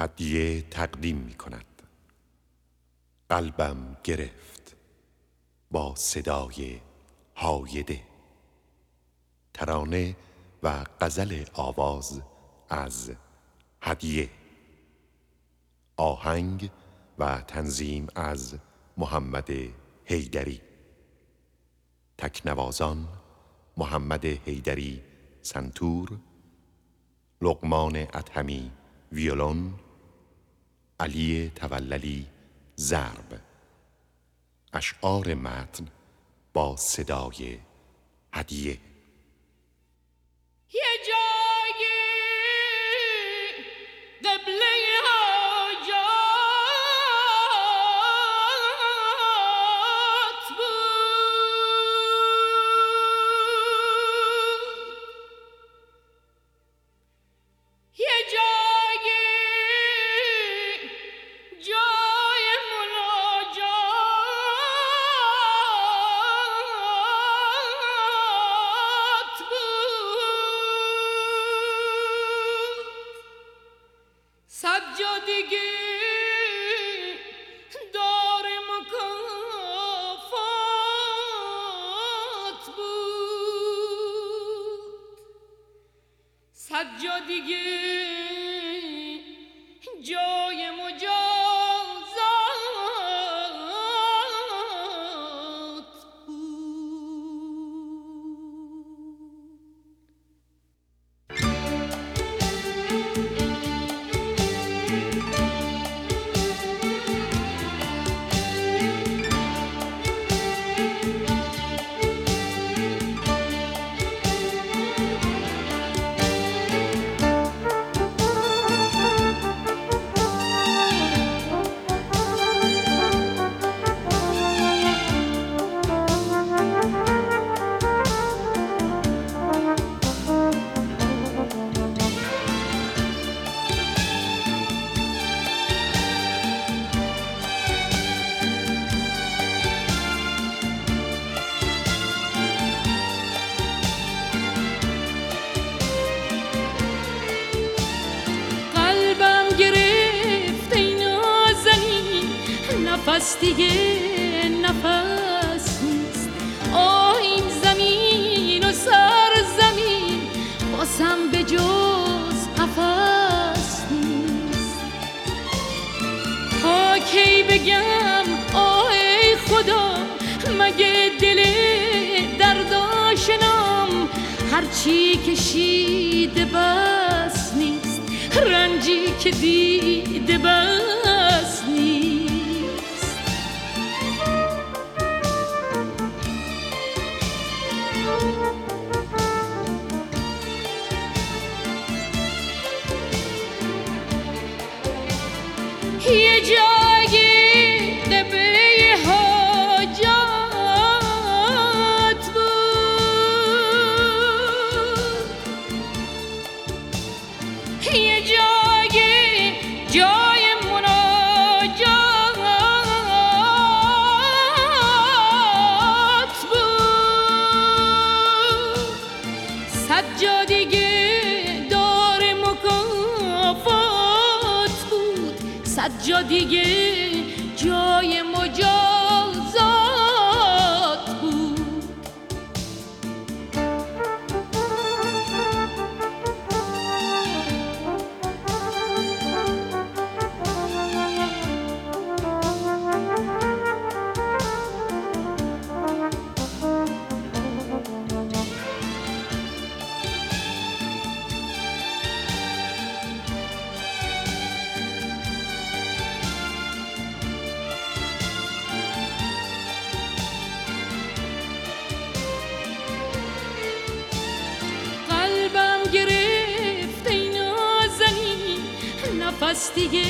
هدیه تقدیم می کند. قلبم گرفت با صدای هایده. ترانه و غزل آواز از هدیه. آهنگ و تنظیم از محمد حیدری. تکنوازان محمد حیدری سنتور، لقمان ادهمی ویولون، علی توللی ضرب. اشعار متن با صدای هدیه. یه جایی قبله حاجات بود، یه جایی جای مناجات بود. سجادگی دار مکافات بود، سجادگی جای مجازات نفس دیگه نفس نیست. آه این زمین و سرزمین باسم به جز قفس نیست. تا کی بگم آه ای خدا، مگه دل درداشنام هرچی کشیده بس نیست، رنجی که دیده بس نیست. یه جایی قبله حاجات بود، یه جایی جای مناجات بود، سجادگی دار مکافات بود، سجادگی جای مجازات بود. نفس دیگه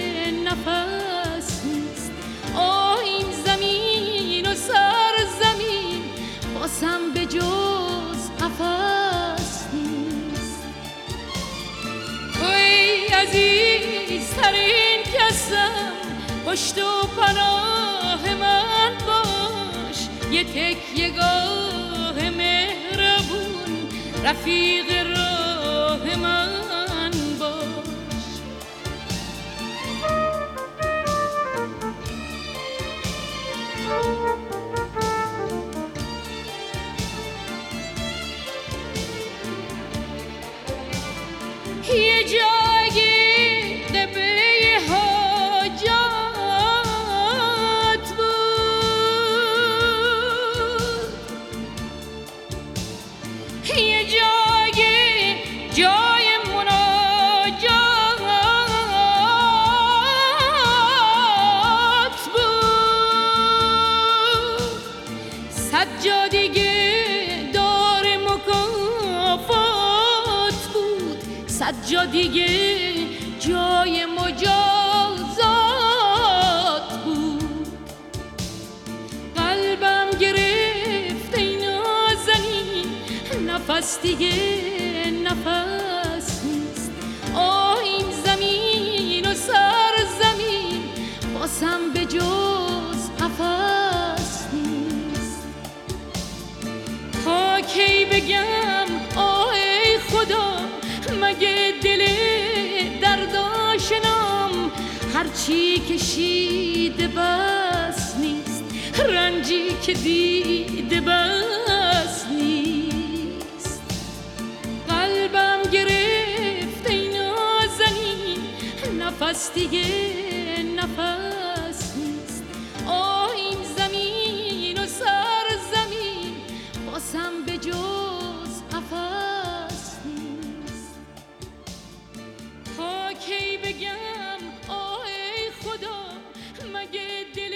نفس نیست. آه این زمین و سرزمین باسم به جز قفس نیست. توی عزیزترین کسم، پشت و پناه من باش، یه تکیه‌گاه مهربون رفیق راه من باش. جا دیگه جای مجازات بود. قلبم گرفت ای نازنین، نفس دیگه نفس نیست. آه این زمین و سرزمین باسم به جز قفس نیست. تا کی بگم آه ای خدا، مگه دل درداشنام هرچی کشیده بس نیست، رنجی که دیده بس نیست. قلبم گرفت ای نازنین، نفس دیگه نفس نیست. آه این زمین و سرزمین باسم به جز قفس نیست. تا کی بگم آه ای خدا، مگه دل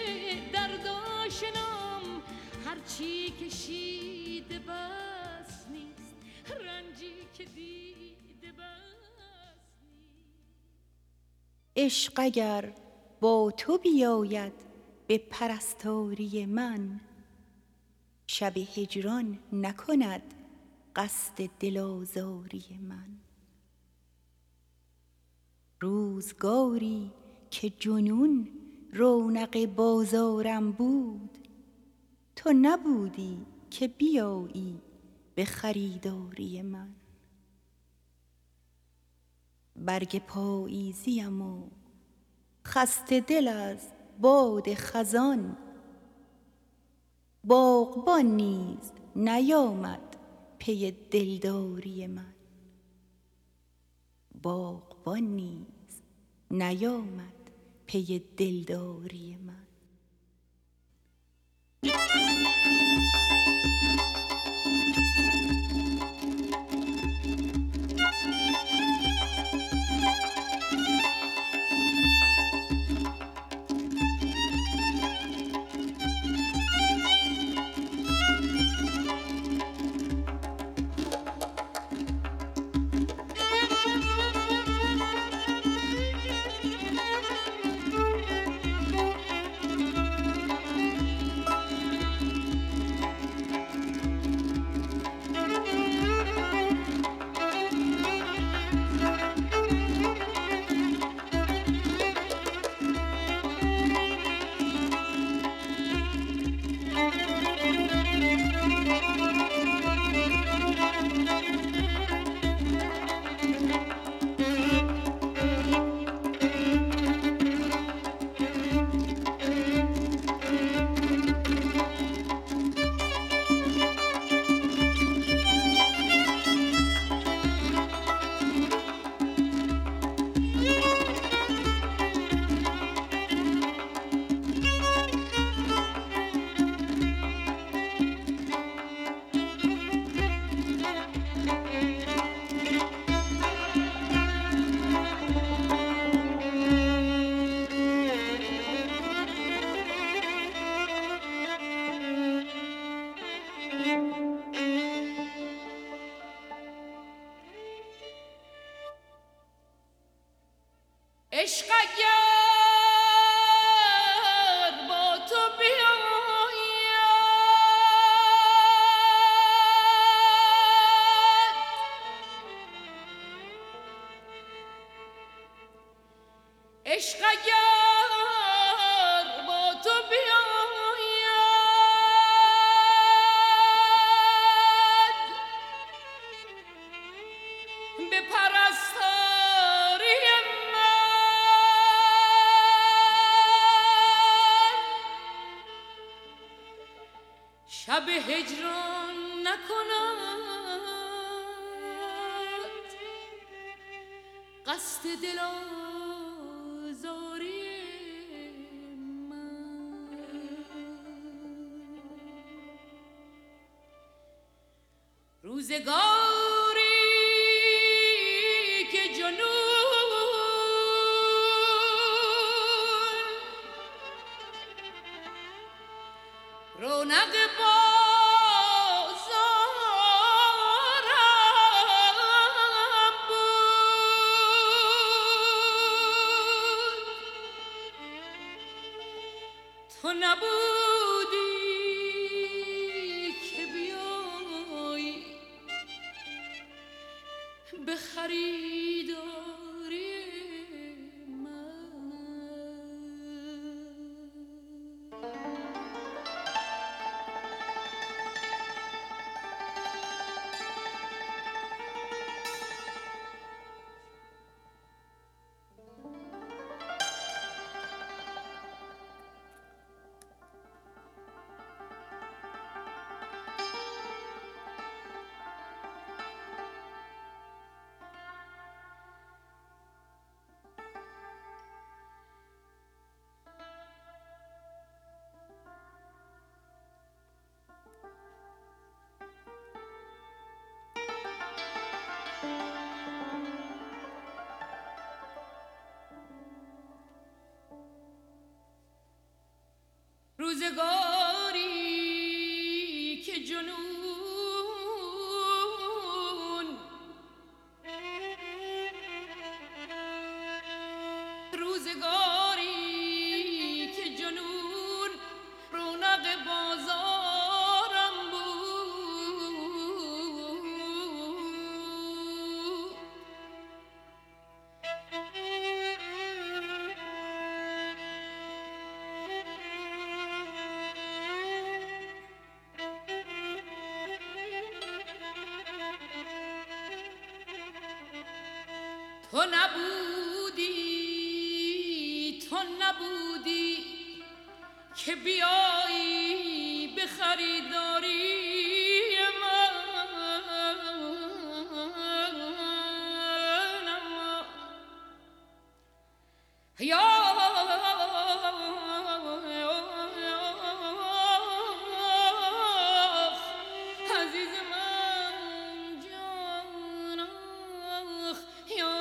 درداشنام هرچی کشیده بس نیست، رنجی که دیده بس نیست. عشق اگر با تو بیاید به پرستاری من، شب هجران نکند قصد دل آزاری من. روزگاری که جنون رونق بازارم بود، تو نبودی که بیایی به خریداری من. برگ پاییزیم و خسته دل از باد خزان، باغبان نیز نیامد پی دلداری من. باغبان نیز نیامد پی دلداری من. عشق اگر با تو بیاید، عشق اگر با تو بیاید، به پرستاری شب هجران نکند قصد دل آزاری من. روزگاری که جنون رونق بازارم بود، نبودی که بیایی به خریداری من. روزگاری که جنون رونق بازارم بود. تو نبودی که بیایی به خریداری من. یا عزیز من جان، یا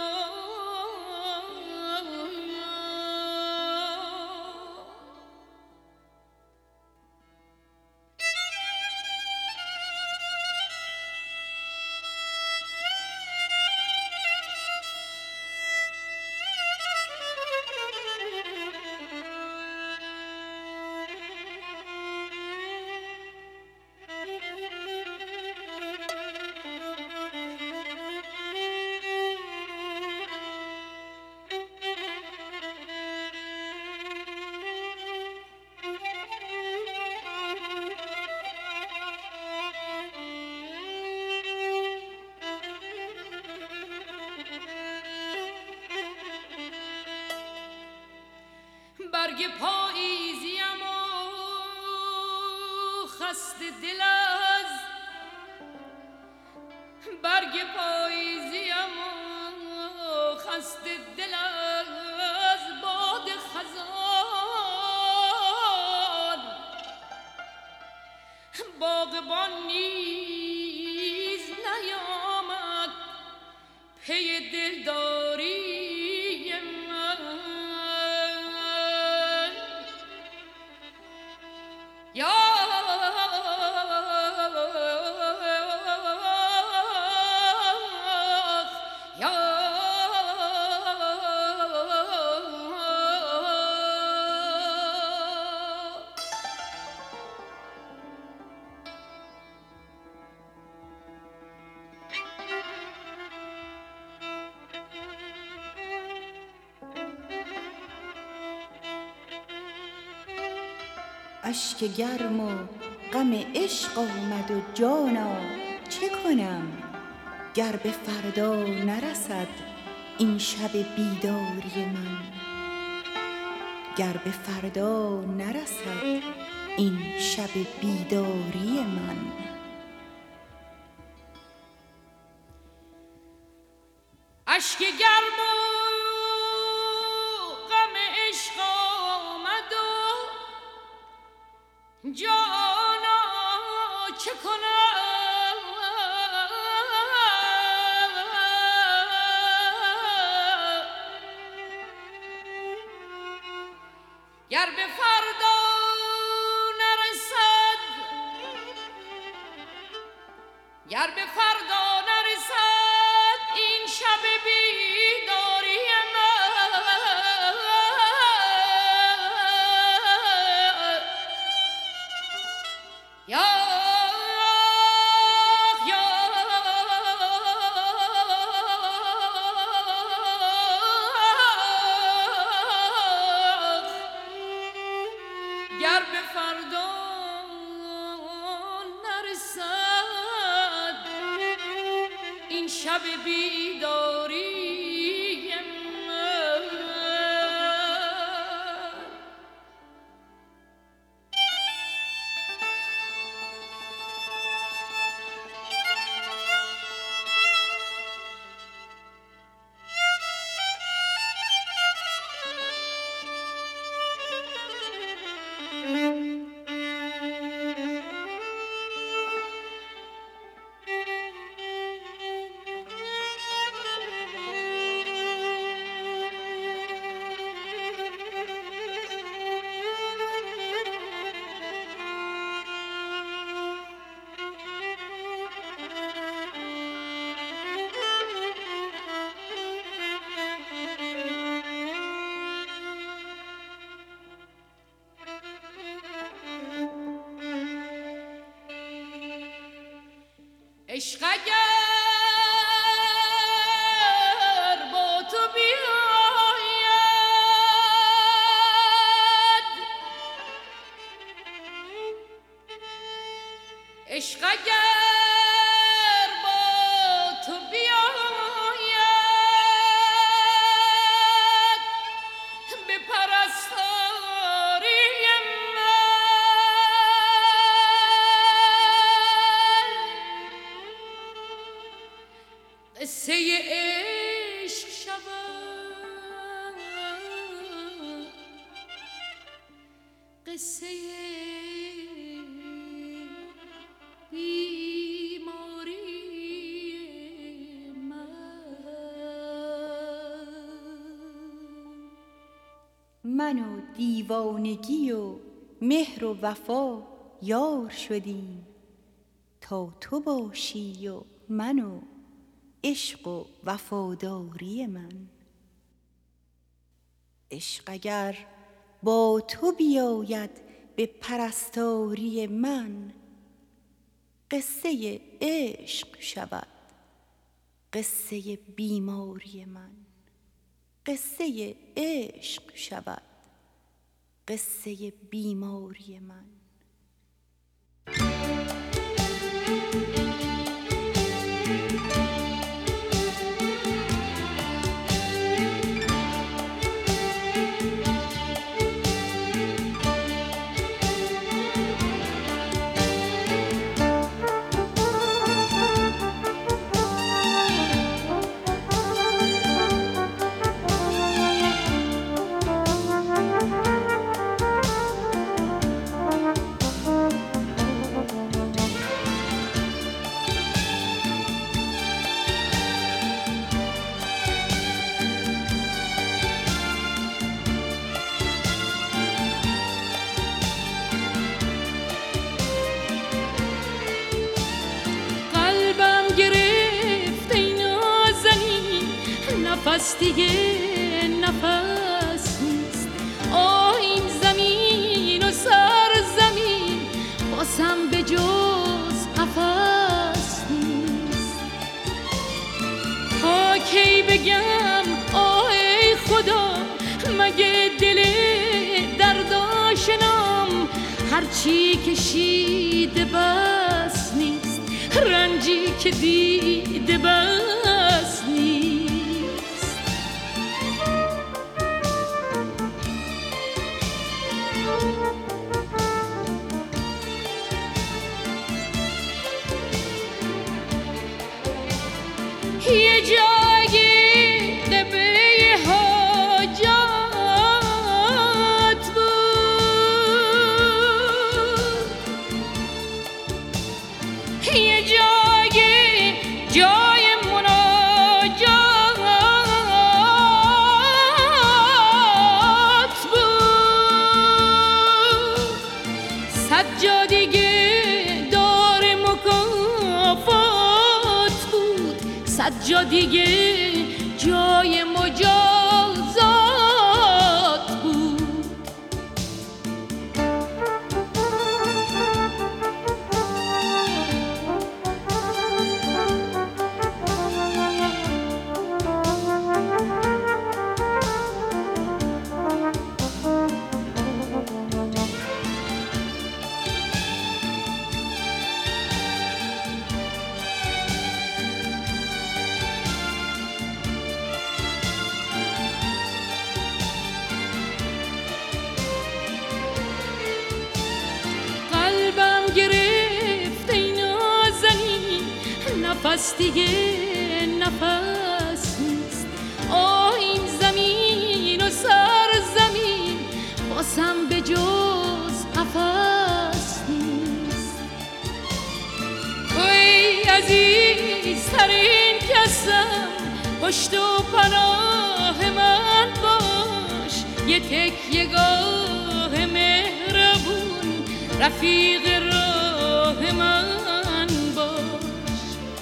برگ پاییزیم و خسته دل از برگ پاییزیم و خسته دل از باد خزان. باغبان نیز نیامد پی دلداری من. یا اشک گرم و غم عشق آمد و جانا چه کنم گر به فردا نرسد این شب بیداری من. گر به فردا نرسد این شب بیداری من. اشک گرم و غم عشق آمد و جانا چه کنم گر به فردا نرسد این شب بیداری من. شب بیداری من. عشق اگر با تو بیاید، عشق اگر با تو بیاید، به پرستاری قصه عشق شود، قصه بیماری من و دیوانگی و مهر و وفا یار شدیم، تا تو باشی و من و عشق و وفاداری من. عشق اگر با تو بیاید به پرستاری من، قصه عشق شود قصه بیماری من. قصه عشق شود قصه بیماری من. نفس دیگه نفس نیست، این زمین و سرزمین باسم به جز قفس نیست. تا کی بگم ای خدا، مگه دل درداشنام هرچی کشیده بس نیست، رنجی که دیده بس نیست. یه جایی قبله حاجات بود، یه جایی جای مناجات بود، صد جا دیگه دار مکافات بود، صد جا دیگه جای مجازات بود. نفس دیگه نفس نیست. آه این زمین و سرزمین باسم به جز قفس نیست. ای عزیزترین کسم پشت و پناه من باش، یه تکیه‌گاه مهربون رفیق راه من باش.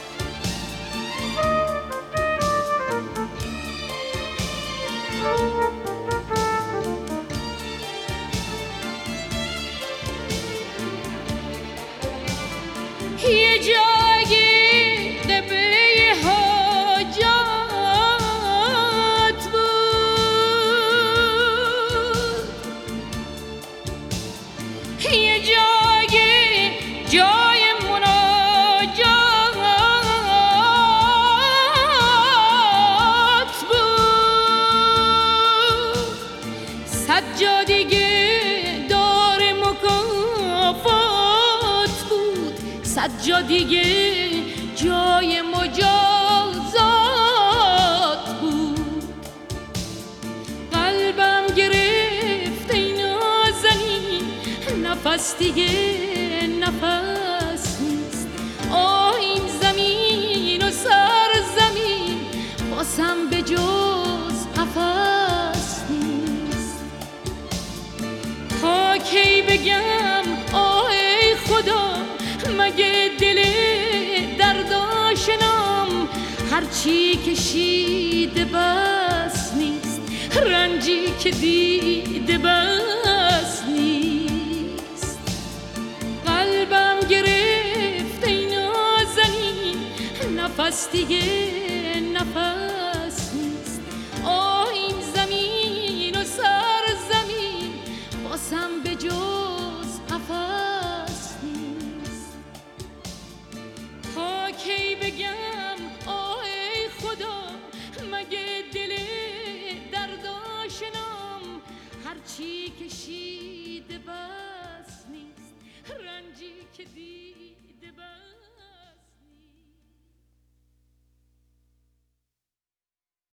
یه جایی قبله حاجات بود، یه جایی جای مناجات بود، سجا دیگه دار مکافات بود، سجا دیگه جای مجازات بود. قلبم گرفت ای نازنین نفس دیگه نفس نیست. آه این زمین و سرزمین باسم به جز قفس نیست. تا کی بگم آه ای خدا مگه دل درداشنام، هرچی کشیده بس نیست، رنجی که دیده بس نیست. قلبم گرفت ای نازنین نفس دیگه نفس نیست. آه این زمین و سرزمین باسم به جز قفس نیست. تا کی بگم آه ای خدا مگه دل درداشنام، هرچی کشیده بس نیست، رنجی که دیده بس